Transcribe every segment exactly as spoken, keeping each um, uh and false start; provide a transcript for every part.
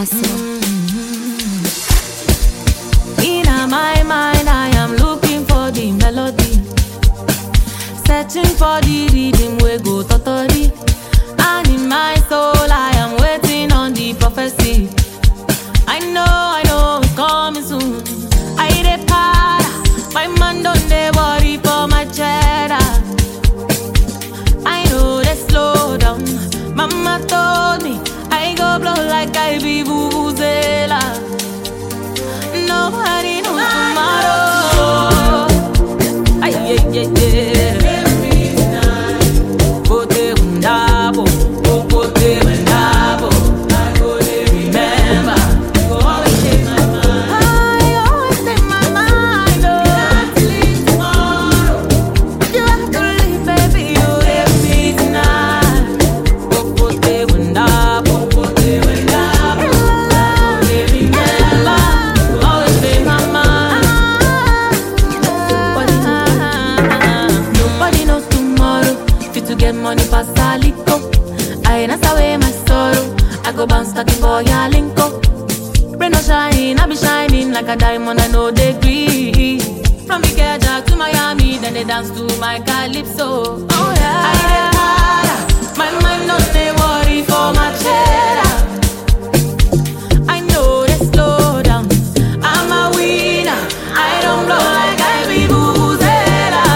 myself. In my mind, I am looking for the melody, searching for the rhythm we go totally. And in my soul, I am waiting on the prophecy. I know, I know it's coming soon. I dey para, my man don't dey worry for my cheddar. I know they slow down. Mama told me I go blow like I be vuvuzela. Nobody knows tomorrow. Ay, yeah, yeah, yeah. Pote undabo, pote undabo. I go dey remember. You go always take my mind. I always take my mind. Oh, you have to leave tomorrow. You have to leave, baby. You leave me tonight. Pote undabo, pote undabo. I go dey remember. You always take my mind. Nobody knows tomorrow. Fit to get money pass Aliko. I dance away my sorrow. I go bounce like a boy Alinko. Rain or shine, I be shining like a diamond. I know they agree. From Ikeja to Miami, then they dance to my calypso. Oh yeah, I dey para. My mind don't dey worry for my cheddar. I know they slow down. I'm a winner. I don't blow like I be vuvuzela.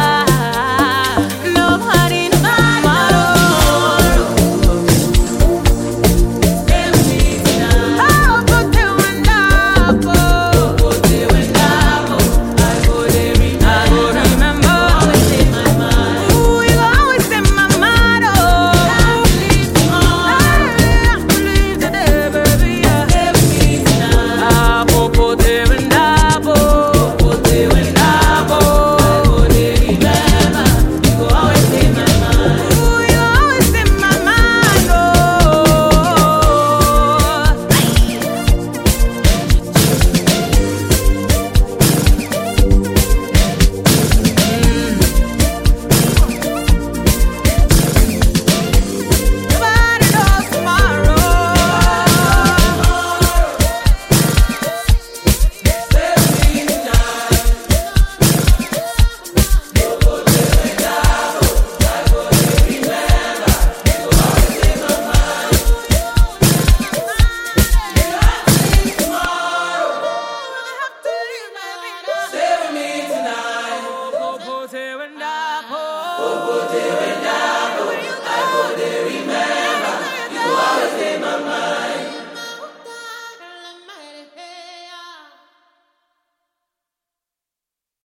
Nobody knows tomorrow. Oh, pote undabo, pote undabo. I go dey remember. Always take my mind. Ooh, you always take my mind. Oh, I leave tomorrow. I leave today, baby. Ah, pote undabo, pote undabo. I go dey remember. You go always take my mind. Ooh, you always take my mind. Oh. Nobody knows tomorrow. Save me tonight.